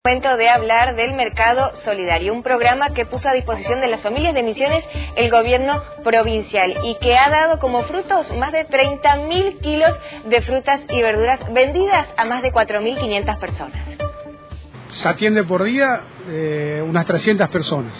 Momento de hablar del Mercado Solidario, un programa que puso a disposición de las familias de Misiones el gobierno provincial y que ha dado como frutos más de 30.000 kilos de frutas y verduras vendidas a más de 4.500 personas. Se atiende por día unas 300 personas.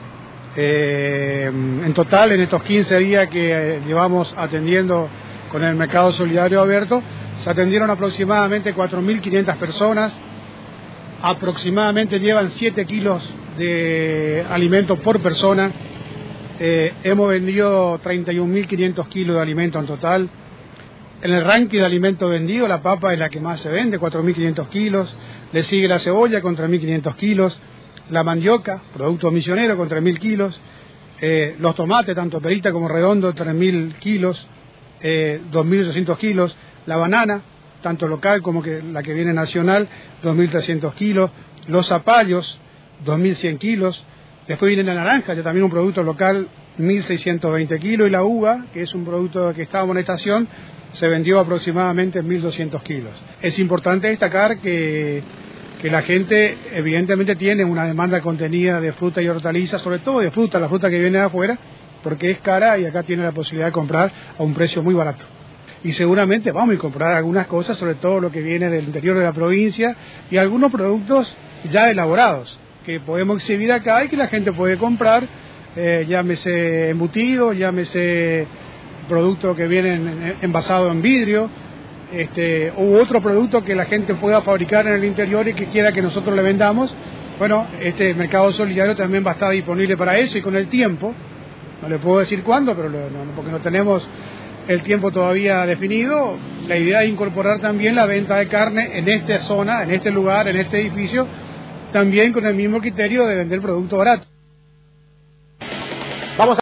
En total, en estos 15 días que llevamos atendiendo con el Mercado Solidario abierto, se atendieron aproximadamente 4.500 personas. Aproximadamente llevan 7 kilos de alimento por persona. Hemos vendido 31.500 kilos de alimento en total. En el ranking de alimentos vendidos, la papa es la que más se vende, 4.500 kilos. Le sigue la cebolla con 3.500 kilos. La mandioca, producto misionero, con 3.000 kilos. Los tomates, tanto perita como redondo, 3.000 kilos. 2.800 kilos. La banana, tanto local como la que viene nacional, 2.300 kilos, los zapallos, 2.100 kilos, después viene la naranja, ya también un producto local, 1.620 kilos, y la uva, que es un producto que estábamos en estación, se vendió aproximadamente 1.200 kilos. Es importante destacar que la gente evidentemente tiene una demanda contenida de fruta y hortalizas, sobre todo de fruta, la fruta que viene de afuera, porque es cara y acá tiene la posibilidad de comprar a un precio muy barato. Y seguramente vamos a comprar algunas cosas, sobre todo lo que viene del interior de la provincia y algunos productos ya elaborados que podemos exhibir acá y que la gente puede comprar, llámese embutido, llámese productos que vienen envasados en vidrio, u otro producto que la gente pueda fabricar en el interior y que quiera que nosotros le vendamos. Bueno, este Mercado Solidario también va a estar disponible para eso y con el tiempo, no le puedo decir cuándo, pero porque no tenemos el tiempo todavía definido, la idea es incorporar también la venta de carne en esta zona, en este lugar, en este edificio, también con el mismo criterio de vender producto barato.